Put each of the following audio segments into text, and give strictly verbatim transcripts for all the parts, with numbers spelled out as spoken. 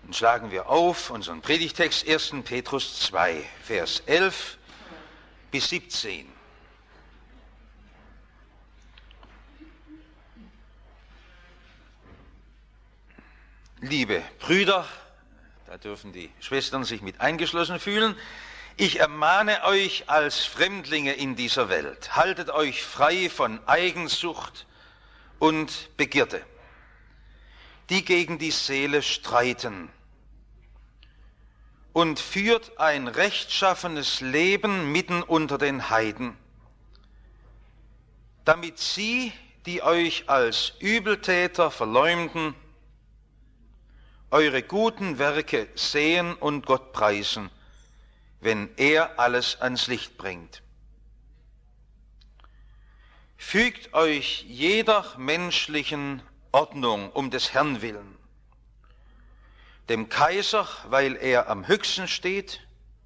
Dann schlagen wir auf unseren Predigtext ersten Petrus zwei, Vers elf bis siebzehn. Liebe Brüder, da dürfen die Schwestern sich mit eingeschlossen fühlen, ich ermahne euch als Fremdlinge in dieser Welt, haltet euch frei von Eigensucht und Begierde, die gegen die Seele streiten, und führt ein rechtschaffenes Leben mitten unter den Heiden, damit sie, die euch als Übeltäter verleumden, eure guten Werke sehen und Gott preisen, wenn er alles ans Licht bringt. Fügt euch jeder menschlichen Ordnung um des Herrn willen, dem Kaiser, weil er am höchsten steht,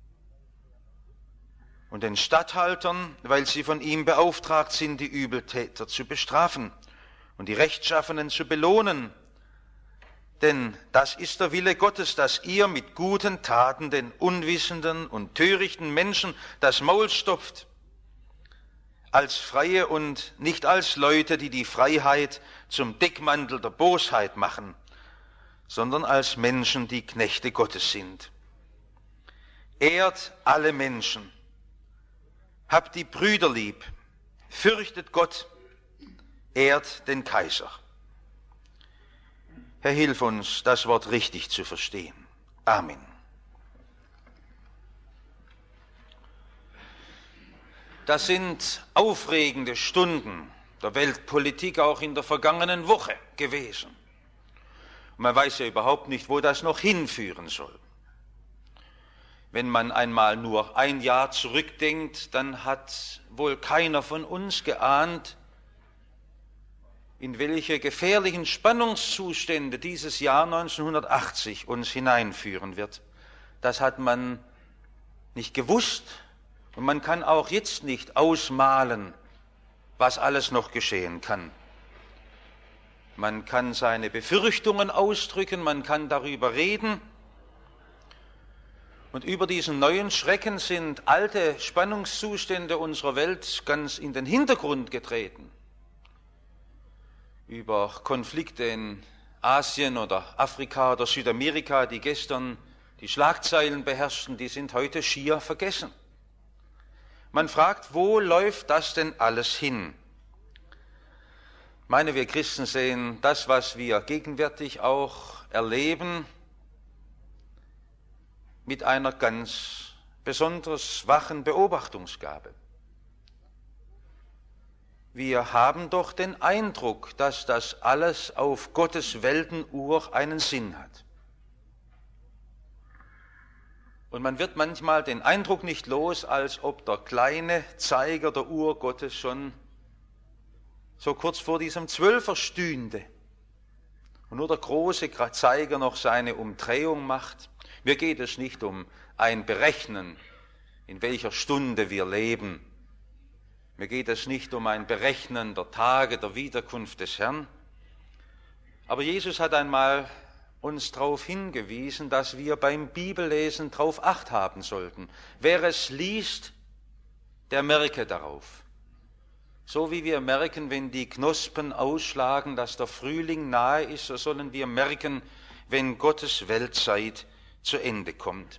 und den Statthaltern, weil sie von ihm beauftragt sind, die Übeltäter zu bestrafen und die Rechtschaffenen zu belohnen. Denn das ist der Wille Gottes, dass ihr mit guten Taten den unwissenden und törichten Menschen das Maul stopft, als Freie und nicht als Leute, die die Freiheit zum Deckmantel der Bosheit machen, sondern als Menschen, die Knechte Gottes sind. Ehrt alle Menschen, habt die Brüder lieb, fürchtet Gott, ehrt den Kaiser. Herr, hilf uns, das Wort richtig zu verstehen. Amen. Das sind aufregende Stunden der Weltpolitik auch in der vergangenen Woche gewesen. Und man weiß ja überhaupt nicht, wo das noch hinführen soll. Wenn man einmal nur ein Jahr zurückdenkt, dann hat wohl keiner von uns geahnt, in welche gefährlichen Spannungszustände dieses Jahr neunzehnhundertachtzig uns hineinführen wird. Das hat man nicht gewusst und man kann auch jetzt nicht ausmalen, was alles noch geschehen kann. Man kann seine Befürchtungen ausdrücken, man kann darüber reden. Und über diesen neuen Schrecken sind alte Spannungszustände unserer Welt ganz in den Hintergrund getreten. Über Konflikte in Asien oder Afrika oder Südamerika, die gestern die Schlagzeilen beherrschten, die sind heute schier vergessen. Man fragt, wo läuft das denn alles hin? Ich meine, wir Christen sehen das, was wir gegenwärtig auch erleben, mit einer ganz besonders wachen Beobachtungsgabe. Wir haben doch den Eindruck, dass das alles auf Gottes Weltenuhr einen Sinn hat. Und man wird manchmal den Eindruck nicht los, als ob der kleine Zeiger der Uhr Gottes schon so kurz vor diesem Zwölfer stünde und nur der große Zeiger noch seine Umdrehung macht. Mir geht es nicht um ein Berechnen, in welcher Stunde wir leben. Mir geht es nicht um ein Berechnen der Tage der Wiederkunft des Herrn. Aber Jesus hat einmal uns darauf hingewiesen, dass wir beim Bibellesen darauf Acht haben sollten. Wer es liest, der merke darauf. So wie wir merken, wenn die Knospen ausschlagen, dass der Frühling nahe ist, so sollen wir merken, wenn Gottes Weltzeit zu Ende kommt.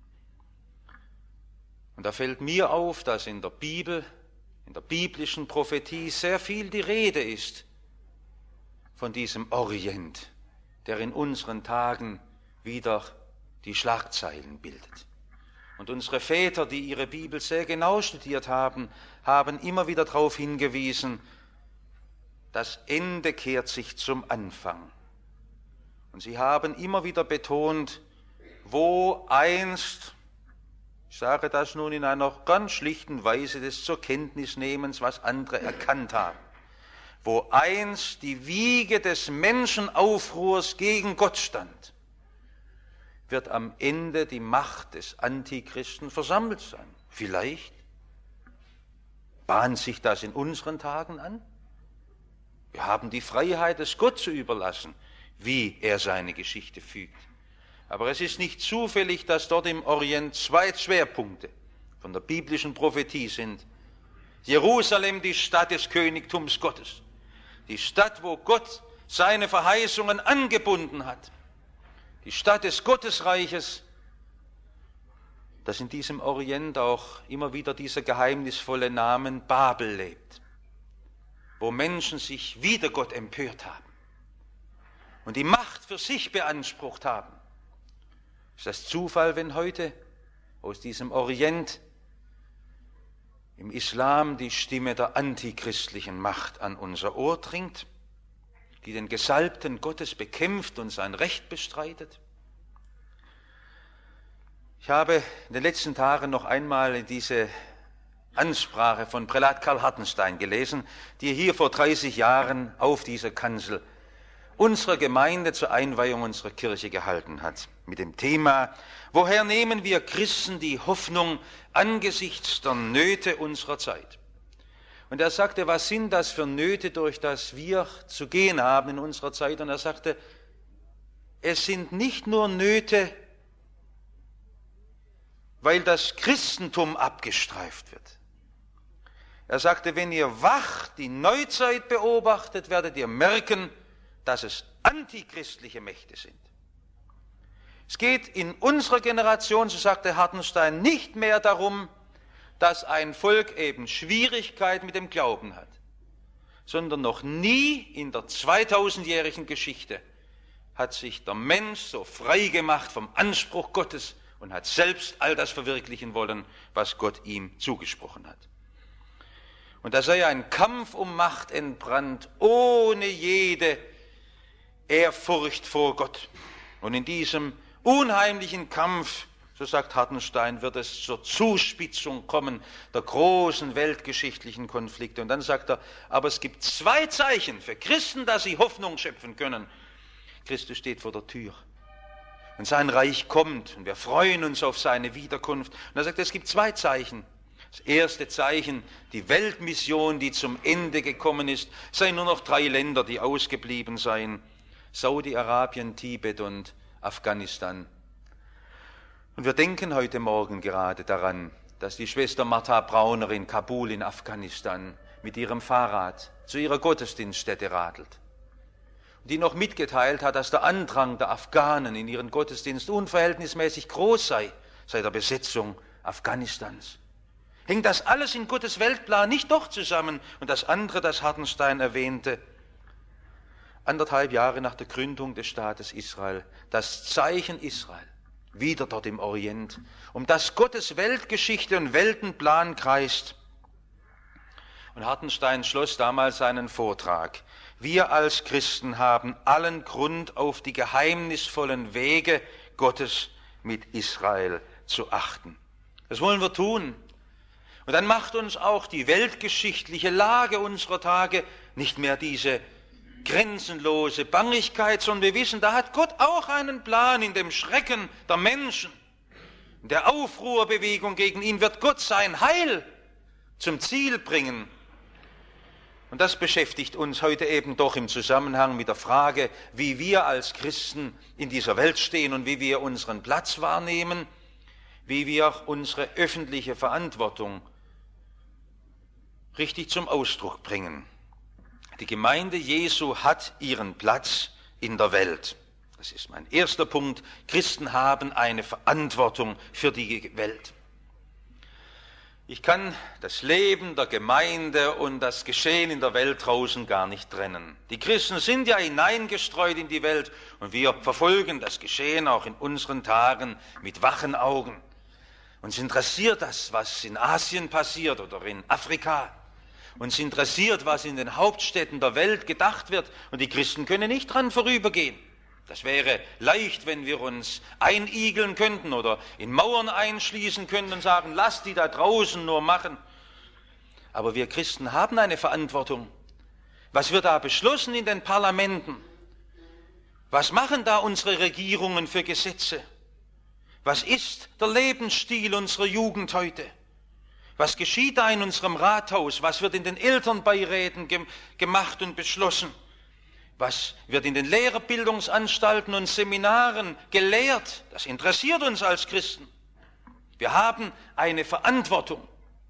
Und da fällt mir auf, dass in der Bibel, in der biblischen Prophetie sehr viel die Rede ist von diesem Orient, der in unseren Tagen wieder die Schlagzeilen bildet. Und unsere Väter, die ihre Bibel sehr genau studiert haben, haben immer wieder darauf hingewiesen, das Ende kehrt sich zum Anfang. Und sie haben immer wieder betont, wo einst, ich sage das nun in einer ganz schlichten Weise des zur Kenntnisnehmens, was andere erkannt haben, wo einst die Wiege des Menschenaufruhrs gegen Gott stand, wird am Ende die Macht des Antichristen versammelt sein. Vielleicht bahnt sich das in unseren Tagen an. Wir haben die Freiheit, es Gott zu überlassen, wie er seine Geschichte fügt. Aber es ist nicht zufällig, dass dort im Orient zwei Schwerpunkte von der biblischen Prophetie sind. Jerusalem, die Stadt des Königtums Gottes. Die Stadt, wo Gott seine Verheißungen angebunden hat. Die Stadt des Gottesreiches, dass in diesem Orient auch immer wieder dieser geheimnisvolle Name Babel lebt, wo Menschen sich wider Gott empört haben und die Macht für sich beansprucht haben. Ist das Zufall, wenn heute aus diesem Orient im Islam die Stimme der antichristlichen Macht an unser Ohr dringt, die den Gesalbten Gottes bekämpft und sein Recht bestreitet? Ich habe in den letzten Tagen noch einmal diese Ansprache von Prälat Karl Hartenstein gelesen, die er hier vor dreißig Jahren auf dieser Kanzel unserer Gemeinde zur Einweihung unserer Kirche gehalten hat, mit dem Thema: Woher nehmen wir Christen die Hoffnung angesichts der Nöte unserer Zeit? Und er sagte, was sind das für Nöte, durch das wir zu gehen haben in unserer Zeit? Und er sagte, es sind nicht nur Nöte, weil das Christentum abgestreift wird. Er sagte, wenn ihr wach die Neuzeit beobachtet, werdet ihr merken, dass es antichristliche Mächte sind. Es geht in unserer Generation, so sagte Hartenstein, nicht mehr darum, dass ein Volk eben Schwierigkeit mit dem Glauben hat, sondern noch nie in der zweitausendjährigen Geschichte hat sich der Mensch so frei gemacht vom Anspruch Gottes und hat selbst all das verwirklichen wollen, was Gott ihm zugesprochen hat. Und da sei ein Kampf um Macht entbrannt, ohne jede Ehrfurcht vor Gott. Und in diesem unheimlichen Kampf, so sagt Hartenstein, wird es zur Zuspitzung kommen der großen weltgeschichtlichen Konflikte. Und dann sagt er, aber es gibt zwei Zeichen für Christen, dass sie Hoffnung schöpfen können. Christus steht vor der Tür. Und sein Reich kommt und wir freuen uns auf seine Wiederkunft. Und er sagt, es gibt zwei Zeichen. Das erste Zeichen, die Weltmission, die zum Ende gekommen ist, seien nur noch drei Länder, die ausgeblieben seien: Saudi-Arabien, Tibet und Afghanistan. Und wir denken heute Morgen gerade daran, dass die Schwester Martha Brauner in Kabul in Afghanistan mit ihrem Fahrrad zu ihrer Gottesdienststätte radelt. Die noch mitgeteilt hat, dass der Andrang der Afghanen in ihren Gottesdienst unverhältnismäßig groß sei, seit der Besetzung Afghanistans. Hängt das alles in Gottes Weltplan nicht doch zusammen? Und das andere, das Hartenstein erwähnte, anderthalb Jahre nach der Gründung des Staates Israel, das Zeichen Israel, wieder dort im Orient, um das Gottes Weltgeschichte und Weltenplan kreist. Und Hartenstein schloss damals seinen Vortrag: Wir als Christen haben allen Grund, auf die geheimnisvollen Wege Gottes mit Israel zu achten. Das wollen wir tun. Und dann macht uns auch die weltgeschichtliche Lage unserer Tage nicht mehr diese grenzenlose Bangigkeit, sondern wir wissen, da hat Gott auch einen Plan in dem Schrecken der Menschen. In der Aufruhrbewegung gegen ihn wird Gott sein Heil zum Ziel bringen. Und das beschäftigt uns heute eben doch im Zusammenhang mit der Frage, wie wir als Christen in dieser Welt stehen und wie wir unseren Platz wahrnehmen, wie wir unsere öffentliche Verantwortung richtig zum Ausdruck bringen. Die Gemeinde Jesu hat ihren Platz in der Welt. Das ist mein erster Punkt. Christen haben eine Verantwortung für die Welt. Ich kann das Leben der Gemeinde und das Geschehen in der Welt draußen gar nicht trennen. Die Christen sind ja hineingestreut in die Welt und wir verfolgen das Geschehen auch in unseren Tagen mit wachen Augen. Uns interessiert das, was in Asien passiert oder in Afrika. Uns interessiert, was in den Hauptstädten der Welt gedacht wird. Und die Christen können nicht dran vorübergehen. Das wäre leicht, wenn wir uns einigeln könnten oder in Mauern einschließen könnten und sagen, lass die da draußen nur machen. Aber wir Christen haben eine Verantwortung. Was wird da beschlossen in den Parlamenten? Was machen da unsere Regierungen für Gesetze? Was ist der Lebensstil unserer Jugend heute? Was geschieht da in unserem Rathaus? Was wird in den Elternbeiräten ge- gemacht und beschlossen? Was wird in den Lehrerbildungsanstalten und Seminaren gelehrt? Das interessiert uns als Christen. Wir haben eine Verantwortung.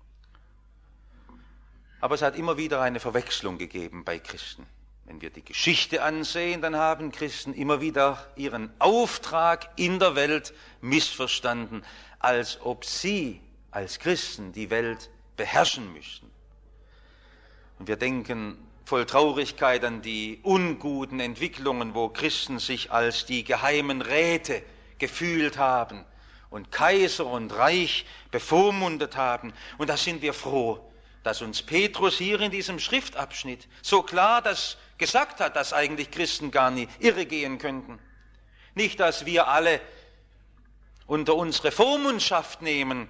Aber es hat immer wieder eine Verwechslung gegeben bei Christen. Wenn wir die Geschichte ansehen, dann haben Christen immer wieder ihren Auftrag in der Welt missverstanden, als ob sie als Christen die Welt beherrschen müssten. Und wir denken voll Traurigkeit an die unguten Entwicklungen, wo Christen sich als die geheimen Räte gefühlt haben und Kaiser und Reich bevormundet haben. Und da sind wir froh, dass uns Petrus hier in diesem Schriftabschnitt so klar das gesagt hat, dass eigentlich Christen gar nie irregehen könnten. Nicht, dass wir alle unter unsere Vormundschaft nehmen,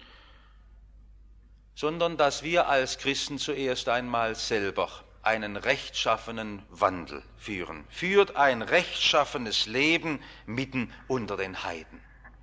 sondern dass wir als Christen zuerst einmal selber einen rechtschaffenen Wandel führen. Führt ein rechtschaffenes Leben mitten unter den Heiden.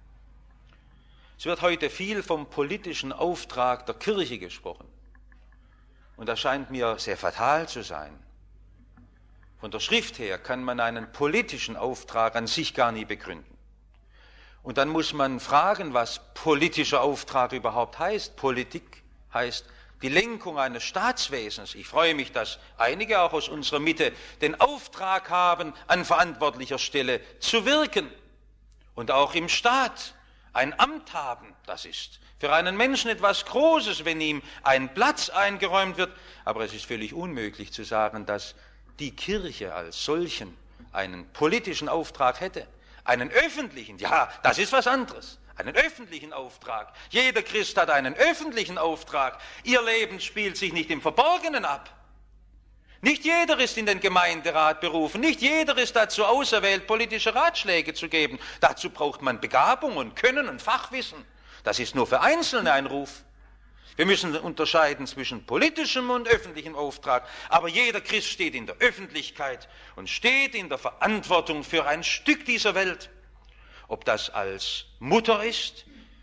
Es wird heute viel vom politischen Auftrag der Kirche gesprochen. Und das scheint mir sehr fatal zu sein. Von der Schrift her kann man einen politischen Auftrag an sich gar nie begründen. Und dann muss man fragen, was politischer Auftrag überhaupt heißt. Politik heißt die Lenkung eines Staatswesens. Ich freue mich, dass einige auch aus unserer Mitte den Auftrag haben, an verantwortlicher Stelle zu wirken und auch im Staat ein Amt haben. Das ist für einen Menschen etwas Großes, wenn ihm ein Platz eingeräumt wird. Aber es ist völlig unmöglich zu sagen, dass die Kirche als solchen einen politischen Auftrag hätte. Einen öffentlichen, ja, das ist was anderes. Einen öffentlichen Auftrag. Jeder Christ hat einen öffentlichen Auftrag. Ihr Leben spielt sich nicht im Verborgenen ab. Nicht jeder ist in den Gemeinderat berufen. Nicht jeder ist dazu auserwählt, politische Ratschläge zu geben. Dazu braucht man Begabung und Können und Fachwissen. Das ist nur für Einzelne ein Ruf. Wir müssen unterscheiden zwischen politischem und öffentlichem Auftrag. Aber jeder Christ steht in der Öffentlichkeit und steht in der Verantwortung für ein Stück dieser Welt. Ob das als Mutter ist,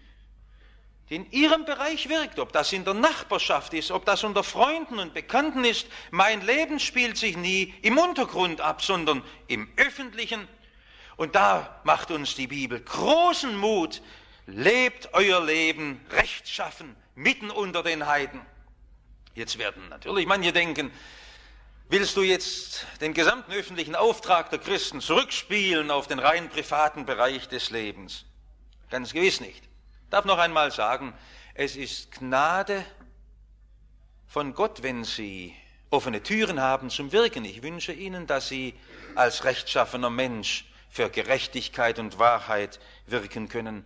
die in ihrem Bereich wirkt, ob das in der Nachbarschaft ist, ob das unter Freunden und Bekannten ist. Mein Leben spielt sich nie im Untergrund ab, sondern im Öffentlichen. Und da macht uns die Bibel großen Mut. Lebt euer Leben rechtschaffen, mitten unter den Heiden. Jetzt werden natürlich manche denken, willst du jetzt den gesamten öffentlichen Auftrag der Christen zurückspielen auf den rein privaten Bereich des Lebens? Ganz gewiss nicht. Ich darf noch einmal sagen, es ist Gnade von Gott, wenn Sie offene Türen haben zum Wirken. Ich wünsche Ihnen, dass Sie als rechtschaffener Mensch für Gerechtigkeit und Wahrheit wirken können.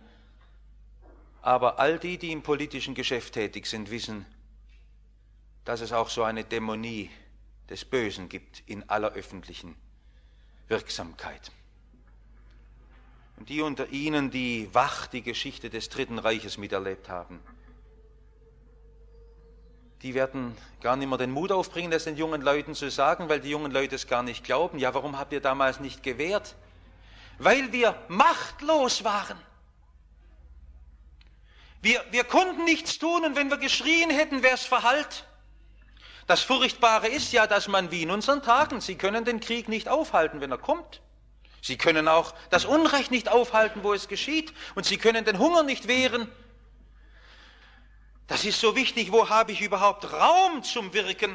Aber all die, die im politischen Geschäft tätig sind, wissen, dass es auch so eine Dämonie des Bösen gibt in aller öffentlichen Wirksamkeit. Und die unter Ihnen, die wach die Geschichte des Dritten Reiches miterlebt haben, die werden gar nicht mehr den Mut aufbringen, das den jungen Leuten zu sagen, weil die jungen Leute es gar nicht glauben. Ja, warum habt ihr damals nicht gewehrt? Weil wir machtlos waren. Wir, wir konnten nichts tun und wenn wir geschrien hätten, wäre es Verhallt. Das Furchtbare ist ja, dass man wie in unseren Tagen, Sie können den Krieg nicht aufhalten, wenn er kommt. Sie können auch das Unrecht nicht aufhalten, wo es geschieht. Und Sie können den Hunger nicht wehren. Das ist so wichtig, wo habe ich überhaupt Raum zum Wirken?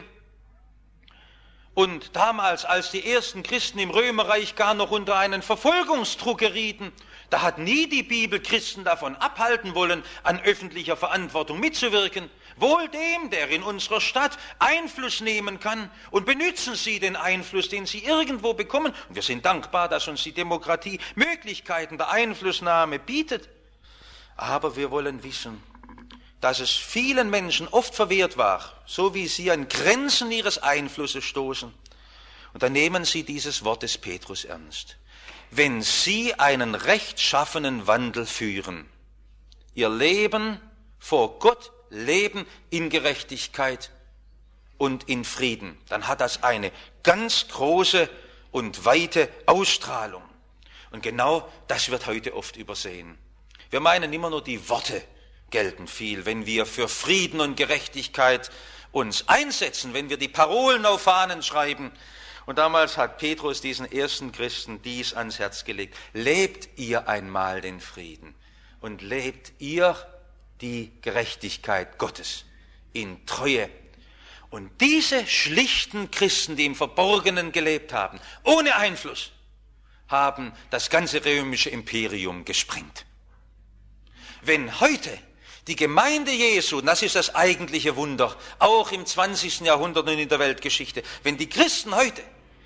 Und damals, als die ersten Christen im Römerreich gar noch unter einen Verfolgungsdruck gerieten, da hat nie die Bibel Christen davon abhalten wollen, an öffentlicher Verantwortung mitzuwirken. Wohl dem, der in unserer Stadt Einfluss nehmen kann, und benützen Sie den Einfluss, den Sie irgendwo bekommen. Und wir sind dankbar, dass uns die Demokratie Möglichkeiten der Einflussnahme bietet. Aber wir wollen wissen, dass es vielen Menschen oft verwehrt war, so wie sie an Grenzen ihres Einflusses stoßen. Und dann nehmen Sie dieses Wort des Petrus ernst. Wenn Sie einen rechtschaffenen Wandel führen, Ihr Leben vor Gott leben in Gerechtigkeit und in Frieden, dann hat das eine ganz große und weite Ausstrahlung. Und genau das wird heute oft übersehen. Wir meinen immer nur, die Worte gelten viel, wenn wir für Frieden und Gerechtigkeit uns einsetzen, wenn wir die Parolen auf Fahnen schreiben Und damals hat Petrus diesen ersten Christen dies ans Herz gelegt. Lebt ihr einmal den Frieden und lebt ihr die Gerechtigkeit Gottes in Treue. Und diese schlichten Christen, die im Verborgenen gelebt haben, ohne Einfluss, haben das ganze römische Imperium gesprengt. Wenn heute die Gemeinde Jesu, und das ist das eigentliche Wunder, auch im zwanzigsten Jahrhundert und in der Weltgeschichte, wenn die Christen heute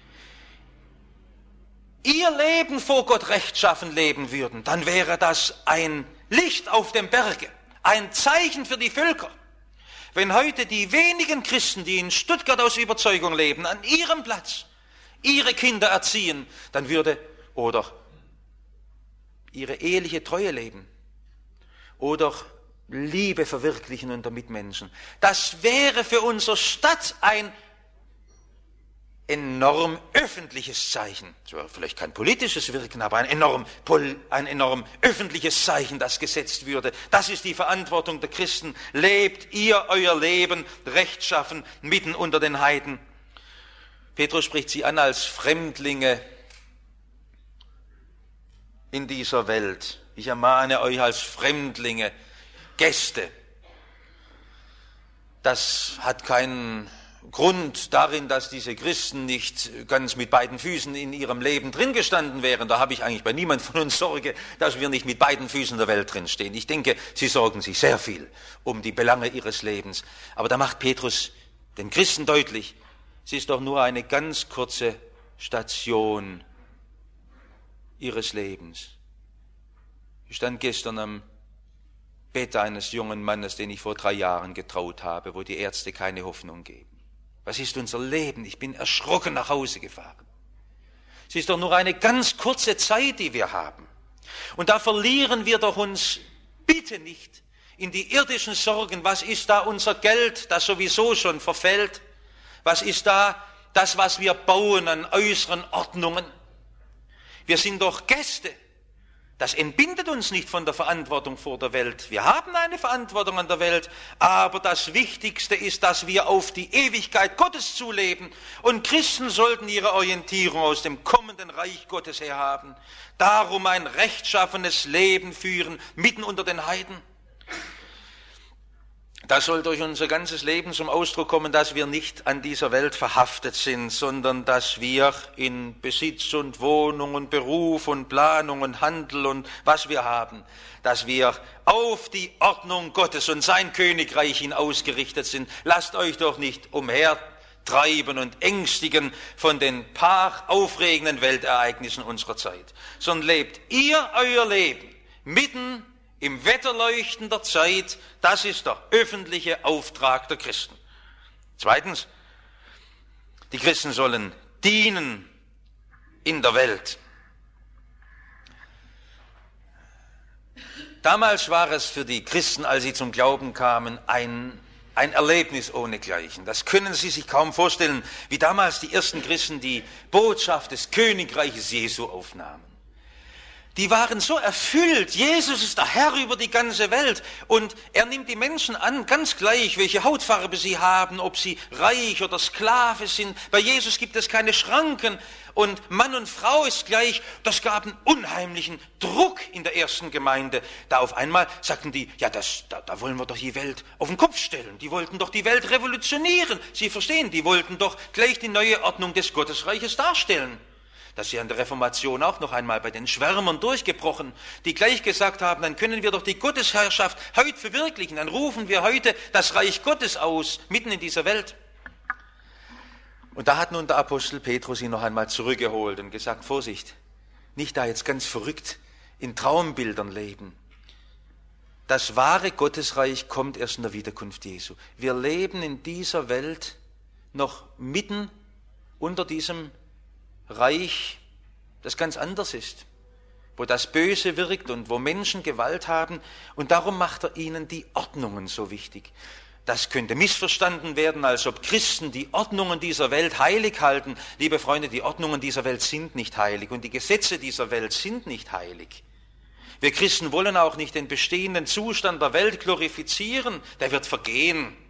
ihr Leben vor Gott rechtschaffen leben würden, dann wäre das ein Licht auf dem Berge, ein Zeichen für die Völker. Wenn heute die wenigen Christen, die in Stuttgart aus Überzeugung leben, an ihrem Platz ihre Kinder erziehen, dann würde, oder ihre eheliche Treue leben, oder Liebe verwirklichen unter Mitmenschen, das wäre für unsere Stadt ein enorm öffentliches Zeichen. Es wäre vielleicht kein politisches Wirken, aber ein enorm, ein enorm öffentliches Zeichen, das gesetzt würde. Das ist die Verantwortung der Christen. Lebt ihr euer Leben rechtschaffen mitten unter den Heiden. Petrus spricht sie an als Fremdlinge in dieser Welt. Ich ermahne euch als Fremdlinge, Gäste. Das hat keinen Grund darin, dass diese Christen nicht ganz mit beiden Füßen in ihrem Leben drin gestanden wären. Da habe ich eigentlich bei niemand von uns Sorge, dass wir nicht mit beiden Füßen in der Welt drin stehen. Ich denke, sie sorgen sich sehr viel um die Belange ihres Lebens. Aber da macht Petrus den Christen deutlich, es ist doch nur eine ganz kurze Station ihres Lebens. Ich stand gestern am Bett eines jungen Mannes, den ich vor drei Jahren getraut habe, wo die Ärzte keine Hoffnung geben. Was ist unser Leben? Ich bin erschrocken nach Hause gefahren. Es ist doch nur eine ganz kurze Zeit, die wir haben. Und da verlieren wir doch uns bitte nicht in die irdischen Sorgen. Was ist da unser Geld, das sowieso schon verfällt? Was ist da das, was wir bauen an äußeren Ordnungen? Wir sind doch Gäste. Das entbindet uns nicht von der Verantwortung vor der Welt. Wir haben eine Verantwortung an der Welt, aber das Wichtigste ist, dass wir auf die Ewigkeit Gottes zuleben. Und Christen sollten ihre Orientierung aus dem kommenden Reich Gottes her haben. Darum ein rechtschaffenes Leben führen, mitten unter den Heiden. Das soll durch unser ganzes Leben zum Ausdruck kommen, dass wir nicht an dieser Welt verhaftet sind, sondern dass wir in Besitz und Wohnung und Beruf und Planung und Handel und was wir haben, dass wir auf die Ordnung Gottes und sein Königreich hin ausgerichtet sind. Lasst euch doch nicht umhertreiben und ängstigen von den paar aufregenden Weltereignissen unserer Zeit, sondern lebt ihr euer Leben mitten im Wetterleuchten der Zeit. Das ist der öffentliche Auftrag der Christen. Zweitens, die Christen sollen dienen in der Welt. Damals war es für die Christen, als sie zum Glauben kamen, ein, ein Erlebnis ohnegleichen. Das können Sie sich kaum vorstellen, wie damals die ersten Christen die Botschaft des Königreiches Jesu aufnahmen. Die waren so erfüllt, Jesus ist der Herr über die ganze Welt und er nimmt die Menschen an, ganz gleich, welche Hautfarbe sie haben, ob sie reich oder Sklave sind. Bei Jesus gibt es keine Schranken und Mann und Frau ist gleich. Das gab einen unheimlichen Druck in der ersten Gemeinde. Da auf einmal sagten die, ja, das, da, da wollen wir doch die Welt auf den Kopf stellen. Die wollten doch die Welt revolutionieren. Sie verstehen, die wollten doch gleich die neue Ordnung des Gottesreiches darstellen. Das ist ja in der Reformation auch noch einmal bei den Schwärmern durchgebrochen, die gleich gesagt haben, dann können wir doch die Gottesherrschaft heute verwirklichen, dann rufen wir heute das Reich Gottes aus, mitten in dieser Welt. Und da hat nun der Apostel Petrus ihn noch einmal zurückgeholt und gesagt, Vorsicht, nicht da jetzt ganz verrückt in Traumbildern leben. Das wahre Gottesreich kommt erst in der Wiederkunft Jesu. Wir leben in dieser Welt noch mitten unter diesem Reich, das ganz anders ist, wo das Böse wirkt und wo Menschen Gewalt haben. Und darum macht er ihnen die Ordnungen so wichtig. Das könnte missverstanden werden, als ob Christen die Ordnungen dieser Welt heilig halten. Liebe Freunde, die Ordnungen dieser Welt sind nicht heilig und die Gesetze dieser Welt sind nicht heilig. Wir Christen wollen auch nicht den bestehenden Zustand der Welt glorifizieren, der wird vergehen.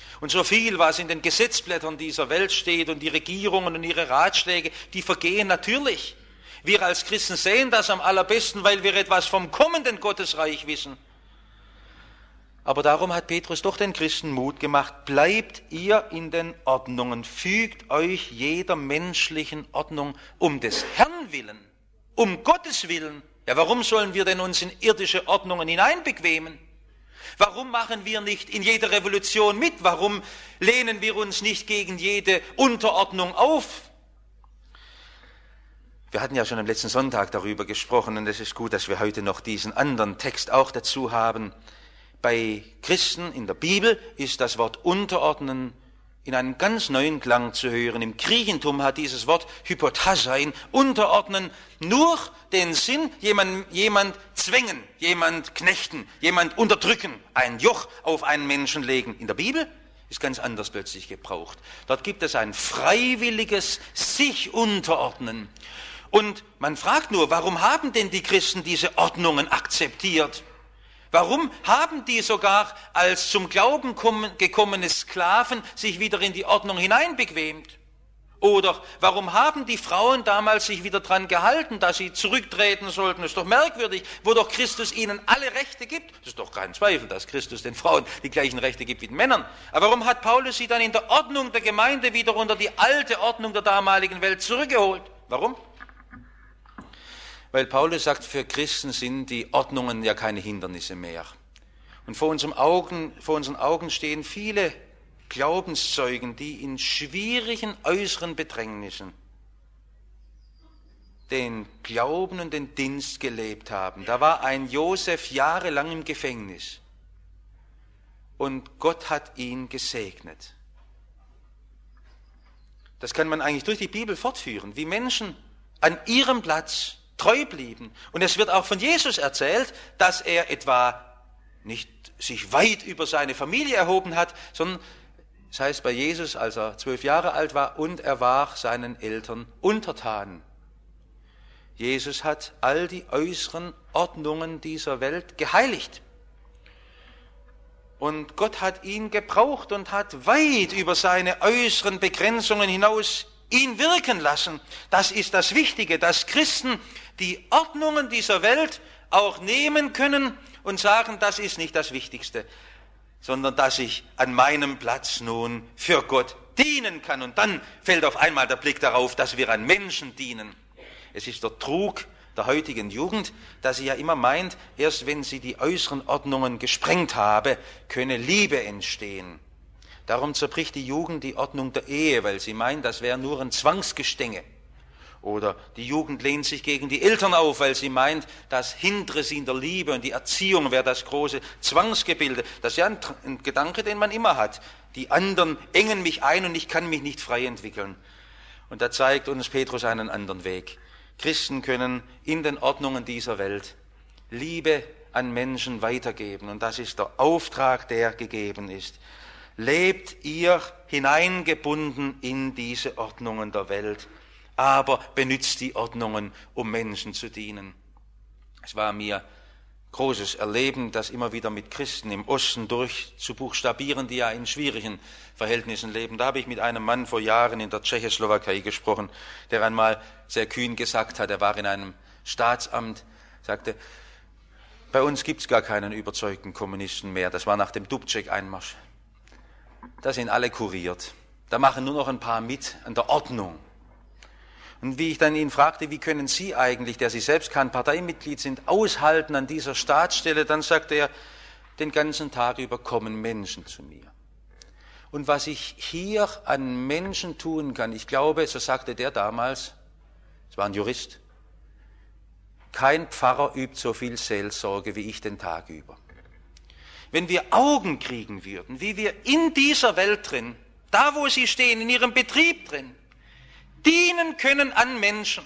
Und so viel, was in den Gesetzblättern dieser Welt steht und die Regierungen und ihre Ratschläge, die vergehen natürlich. Wir als Christen sehen das am allerbesten, weil wir etwas vom kommenden Gottesreich wissen. Aber darum hat Petrus doch den Christen Mut gemacht. Bleibt ihr in den Ordnungen, fügt euch jeder menschlichen Ordnung um des Herrn willen, um Gottes willen. Ja, warum sollen wir denn uns in irdische Ordnungen hineinbequemen? Warum machen wir nicht in jeder Revolution mit? Warum lehnen wir uns nicht gegen jede Unterordnung auf? Wir hatten ja schon am letzten Sonntag darüber gesprochen und es ist gut, dass wir heute noch diesen anderen Text auch dazu haben. Bei Christen in der Bibel ist das Wort unterordnen in einem ganz neuen Klang zu hören. Im Griechentum hat dieses Wort hypotasein, unterordnen, nur den Sinn, jemand, jemand zwängen, jemand knechten, jemand unterdrücken, ein Joch auf einen Menschen legen. In der Bibel ist ganz anders plötzlich gebraucht. Dort gibt es ein freiwilliges sich unterordnen. Und man fragt nur, warum haben denn die Christen diese Ordnungen akzeptiert? Warum haben die sogar als zum Glauben gekommene Sklaven sich wieder in die Ordnung hineinbequemt? Oder warum haben die Frauen damals sich wieder dran gehalten, dass sie zurücktreten sollten? Das ist doch merkwürdig, wo doch Christus ihnen alle Rechte gibt. Das ist doch kein Zweifel, dass Christus den Frauen die gleichen Rechte gibt wie den Männern. Aber warum hat Paulus sie dann in der Ordnung der Gemeinde wieder unter die alte Ordnung der damaligen Welt zurückgeholt? Warum? Weil Paulus sagt, für Christen sind die Ordnungen ja keine Hindernisse mehr. Und vor unseren Augen, vor unseren Augen stehen viele Glaubenszeugen, die in schwierigen äußeren Bedrängnissen den Glauben und den Dienst gelebt haben. Da war ein Josef jahrelang im Gefängnis und Gott hat ihn gesegnet. Das kann man eigentlich durch die Bibel fortführen, wie Menschen an ihrem Platz treu blieben. Und es wird auch von Jesus erzählt, dass er etwa nicht sich weit über seine Familie erhoben hat, sondern es heißt bei Jesus, als er zwölf Jahre alt war, und er war seinen Eltern untertan. Jesus hat all die äußeren Ordnungen dieser Welt geheiligt. Und Gott hat ihn gebraucht und hat weit über seine äußeren Begrenzungen hinaus ihn wirken lassen. Das ist das Wichtige, dass Christen die Ordnungen dieser Welt auch nehmen können und sagen, das ist nicht das Wichtigste, sondern dass ich an meinem Platz nun für Gott dienen kann. Und dann fällt auf einmal der Blick darauf, dass wir an Menschen dienen. Es ist der Trug der heutigen Jugend, dass sie ja immer meint, erst wenn sie die äußeren Ordnungen gesprengt habe, könne Liebe entstehen. Darum zerbricht die Jugend die Ordnung der Ehe, weil sie meint, das wäre nur ein Zwangsgestänge. Oder die Jugend lehnt sich gegen die Eltern auf, weil sie meint, das hindere sie in der Liebe und die Erziehung wäre das große Zwangsgebilde. Das ist ja ein, ein Gedanke, den man immer hat. Die anderen engen mich ein und ich kann mich nicht frei entwickeln. Und da zeigt uns Petrus einen anderen Weg. Christen können in den Ordnungen dieser Welt Liebe an Menschen weitergeben. Und das ist der Auftrag, der gegeben ist. Lebt ihr hineingebunden in diese Ordnungen der Welt, aber benützt die Ordnungen, um Menschen zu dienen. Es war mir großes Erleben, das immer wieder mit Christen im Osten durchzubuchstabieren, die ja in schwierigen Verhältnissen leben. Da habe ich mit einem Mann vor Jahren in der Tschechoslowakei gesprochen, der einmal sehr kühn gesagt hat, er war in einem Staatsamt, sagte, bei uns gibt es gar keinen überzeugten Kommunisten mehr. Das war nach dem Dubček-Einmarsch. Da sind alle kuriert. Da machen nur noch ein paar mit an der Ordnung. Und wie ich dann ihn fragte, wie können Sie eigentlich, der Sie selbst kein Parteimitglied sind, aushalten an dieser Staatsstelle, dann sagte er, den ganzen Tag über kommen Menschen zu mir. Und was ich hier an Menschen tun kann, ich glaube, so sagte der damals, es war ein Jurist, kein Pfarrer übt so viel Seelsorge wie ich den Tag über. Wenn wir Augen kriegen würden, wie wir in dieser Welt drin, da wo sie stehen, in ihrem Betrieb drin, dienen können an Menschen.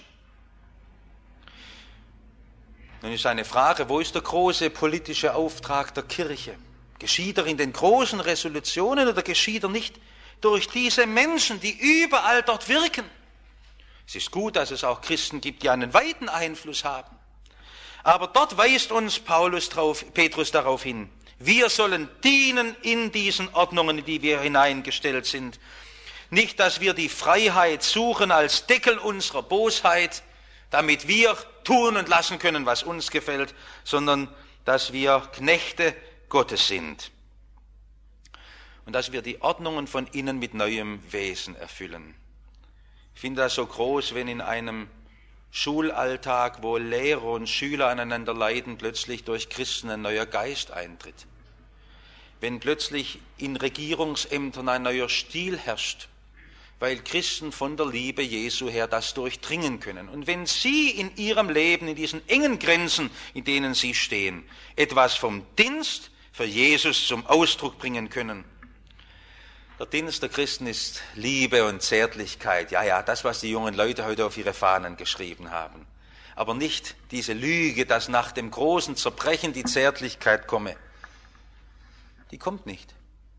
Nun ist eine Frage, wo ist der große politische Auftrag der Kirche? Geschieht er in den großen Resolutionen oder geschieht er nicht durch diese Menschen, die überall dort wirken? Es ist gut, dass es auch Christen gibt, die einen weiten Einfluss haben. Aber dort weist uns Paulus drauf, Petrus darauf hin, Wir sollen dienen in diesen Ordnungen, in die wir hineingestellt sind. Nicht, dass wir die Freiheit suchen als Deckel unserer Bosheit, damit wir tun und lassen können, was uns gefällt, sondern dass wir Knechte Gottes sind. Und dass wir die Ordnungen von innen mit neuem Wesen erfüllen. Ich finde das so groß, wenn in einem Schulalltag, wo Lehrer und Schüler aneinander leiden, plötzlich durch Christen ein neuer Geist eintritt. Wenn plötzlich in Regierungsämtern ein neuer Stil herrscht, weil Christen von der Liebe Jesu her das durchdringen können. Und wenn sie in ihrem Leben, in diesen engen Grenzen, in denen sie stehen, etwas vom Dienst für Jesus zum Ausdruck bringen können. Der Dienst der Christen ist Liebe und Zärtlichkeit. Ja, ja, das, was die jungen Leute heute auf ihre Fahnen geschrieben haben. Aber nicht diese Lüge, dass nach dem großen Zerbrechen die Zärtlichkeit komme. Die kommt nicht.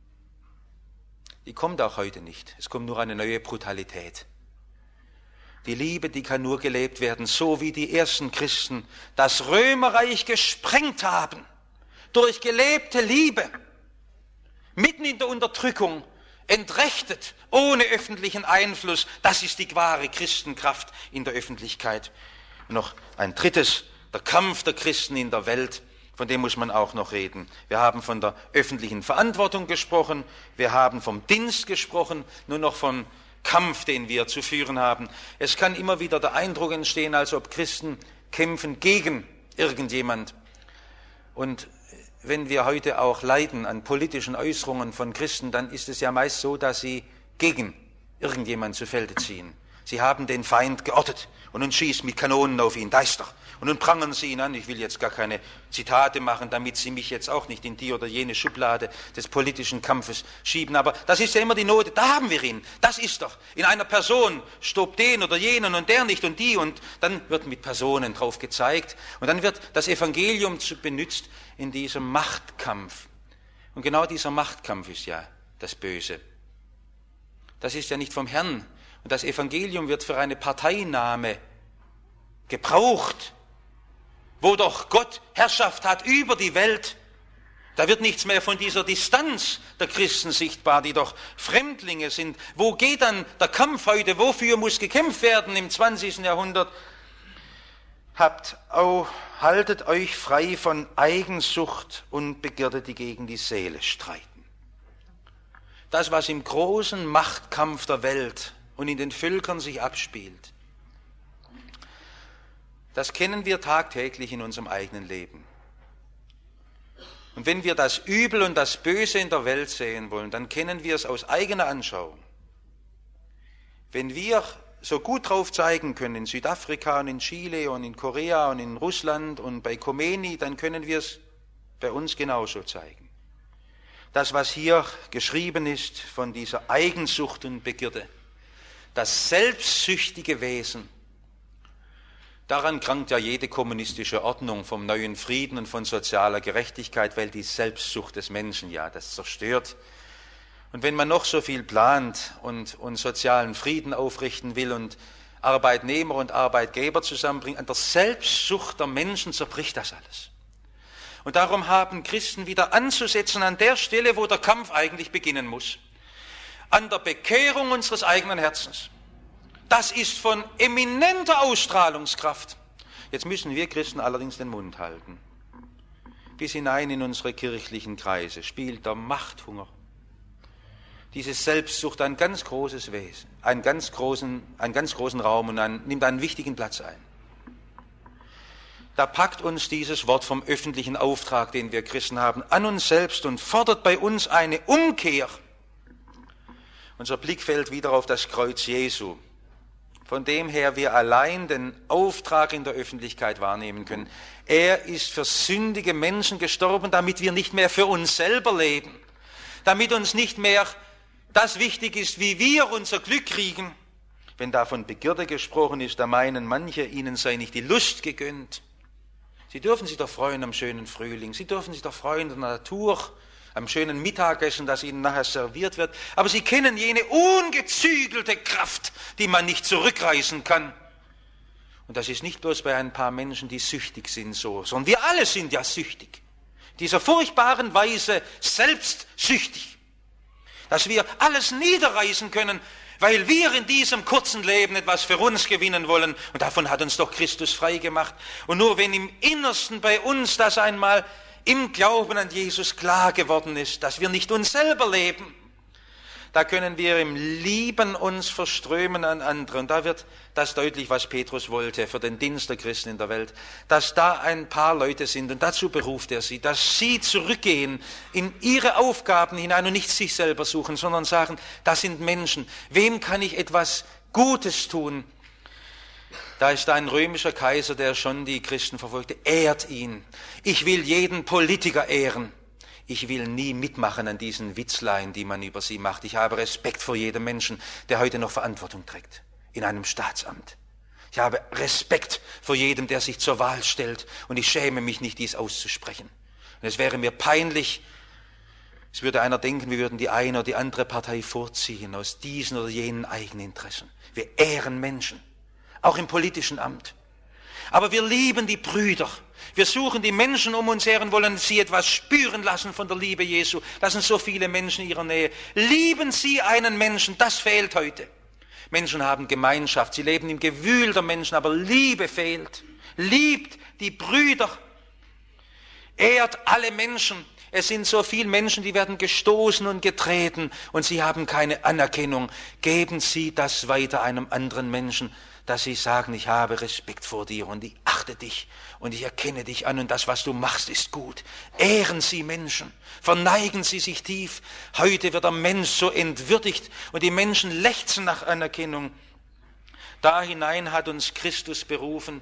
Die kommt auch heute nicht. Es kommt nur eine neue Brutalität. Die Liebe, die kann nur gelebt werden, so wie die ersten Christen das Römerreich gesprengt haben, durch gelebte Liebe, mitten in der Unterdrückung, entrechtet, ohne öffentlichen Einfluss. Das ist die wahre Christenkraft in der Öffentlichkeit. Und noch ein drittes, der Kampf der Christen in der Welt. Von dem muss man auch noch reden. Wir haben von der öffentlichen Verantwortung gesprochen, wir haben vom Dienst gesprochen, nur noch vom Kampf, den wir zu führen haben. Es kann immer wieder der Eindruck entstehen, als ob Christen kämpfen gegen irgendjemand. Und wenn wir heute auch leiden an politischen Äußerungen von Christen, dann ist es ja meist so, dass sie gegen irgendjemand zu Felde ziehen. Sie haben den Feind geortet und nun schießt mit Kanonen auf ihn, da ist er. Und nun prangern sie ihn an. Ich will jetzt gar keine Zitate machen, damit sie mich jetzt auch nicht in die oder jene Schublade des politischen Kampfes schieben. Aber das ist ja immer die Note. Da haben wir ihn. Das ist doch. In einer Person stoppt den oder jenen und der nicht und die. Und dann wird mit Personen drauf gezeigt. Und dann wird das Evangelium benutzt in diesem Machtkampf. Und genau dieser Machtkampf ist ja das Böse. Das ist ja nicht vom Herrn. Und das Evangelium wird für eine Parteinahme gebraucht, wo doch Gott Herrschaft hat über die Welt. Da wird nichts mehr von dieser Distanz der Christen sichtbar, die doch Fremdlinge sind. Wo geht dann der Kampf heute? Wofür muss gekämpft werden im zwanzigsten Jahrhundert? Habt, oh, haltet euch frei von Eigensucht und Begierde, die gegen die Seele streiten. Das, was im großen Machtkampf der Welt und in den Völkern sich abspielt, das kennen wir tagtäglich in unserem eigenen Leben. Und wenn wir das Übel und das Böse in der Welt sehen wollen, dann kennen wir es aus eigener Anschauung. Wenn wir so gut drauf zeigen können, in Südafrika und in Chile und in Korea und in Russland und bei Khomeini, dann können wir es bei uns genauso zeigen. Das, was hier geschrieben ist von dieser Eigensucht und Begierde, das selbstsüchtige Wesen, daran krankt ja jede kommunistische Ordnung vom neuen Frieden und von sozialer Gerechtigkeit, weil die Selbstsucht des Menschen ja das zerstört. Und wenn man noch so viel plant und, und sozialen Frieden aufrichten will und Arbeitnehmer und Arbeitgeber zusammenbringt, an der Selbstsucht der Menschen zerbricht das alles. Und darum haben Christen wieder anzusetzen an der Stelle, wo der Kampf eigentlich beginnen muss. An der Bekehrung unseres eigenen Herzens. Das ist von eminenter Ausstrahlungskraft. Jetzt müssen wir Christen allerdings den Mund halten. Bis hinein in unsere kirchlichen Kreise spielt der Machthunger. Diese Selbstsucht ein ganz großes Wesen, einen ganz großen, einen ganz großen Raum und einen, nimmt einen wichtigen Platz ein. Da packt uns dieses Wort vom öffentlichen Auftrag, den wir Christen haben, an uns selbst und fordert bei uns eine Umkehr. Unser Blick fällt wieder auf das Kreuz Jesu, von dem her wir allein den Auftrag in der Öffentlichkeit wahrnehmen können. Er ist für sündige Menschen gestorben, damit wir nicht mehr für uns selber leben, damit uns nicht mehr das wichtig ist, wie wir unser Glück kriegen. Wenn da von Begierde gesprochen ist, da meinen manche, ihnen sei nicht die Lust gegönnt. Sie dürfen sich doch freuen am schönen Frühling, sie dürfen sich doch freuen an der Natur, am schönen Mittagessen, das ihnen nachher serviert wird. Aber sie kennen jene ungezügelte Kraft, die man nicht zurückreißen kann. Und das ist nicht bloß bei ein paar Menschen, die süchtig sind so, sondern wir alle sind ja süchtig. dieser furchtbaren Weise selbstsüchtig, dass wir alles niederreißen können, weil wir in diesem kurzen Leben etwas für uns gewinnen wollen. Und davon hat uns doch Christus frei gemacht. Und nur wenn im Innersten bei uns das einmal im Glauben an Jesus klar geworden ist, dass wir nicht uns selber leben, da können wir im Lieben uns verströmen an andere. Und da wird das deutlich, was Petrus wollte für den Dienst der Christen in der Welt, dass da ein paar Leute sind, und dazu beruft er sie, dass sie zurückgehen in ihre Aufgaben hinein und nicht sich selber suchen, sondern sagen, das sind Menschen, wem kann ich etwas Gutes tun? Da ist ein römischer Kaiser, der schon die Christen verfolgte, ehrt ihn. Ich will jeden Politiker ehren. Ich will nie mitmachen an diesen Witzlein, die man über sie macht. Ich habe Respekt vor jedem Menschen, der heute noch Verantwortung trägt in einem Staatsamt. Ich habe Respekt vor jedem, der sich zur Wahl stellt, und ich schäme mich nicht, dies auszusprechen. Und es wäre mir peinlich, es würde einer denken, wir würden die eine oder die andere Partei vorziehen aus diesen oder jenen Eigeninteressen. Wir ehren Menschen, auch im politischen Amt. Aber wir lieben die Brüder. Wir suchen die Menschen um uns her und wollen sie etwas spüren lassen von der Liebe Jesu. Das sind so viele Menschen in ihrer Nähe. Lieben Sie einen Menschen, das fehlt heute. Menschen haben Gemeinschaft, sie leben im Gewühl der Menschen, aber Liebe fehlt. Liebt die Brüder, ehrt alle Menschen. Es sind so viele Menschen, die werden gestoßen und getreten und sie haben keine Anerkennung. Geben Sie das weiter einem anderen Menschen, dass sie sagen, ich habe Respekt vor dir und ich achte dich und ich erkenne dich an und das, was du machst, ist gut. Ehren Sie Menschen, verneigen Sie sich tief. Heute wird der Mensch so entwürdigt und die Menschen lechzen nach Anerkennung. Da hinein hat uns Christus berufen.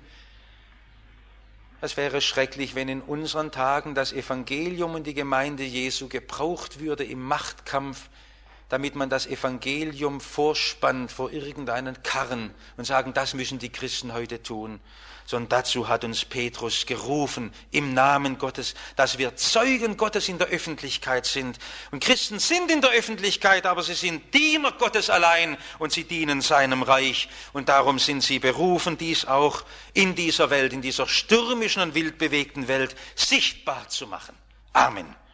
Es wäre schrecklich, wenn in unseren Tagen das Evangelium und die Gemeinde Jesu gebraucht würde im Machtkampf, damit man das Evangelium vorspannt vor irgendeinen Karren und sagen, das müssen die Christen heute tun. Sondern dazu hat uns Petrus gerufen, im Namen Gottes, dass wir Zeugen Gottes in der Öffentlichkeit sind. Und Christen sind in der Öffentlichkeit, aber sie sind Diener Gottes allein und sie dienen seinem Reich. Und darum sind sie berufen, dies auch in dieser Welt, in dieser stürmischen und wildbewegten Welt sichtbar zu machen. Amen.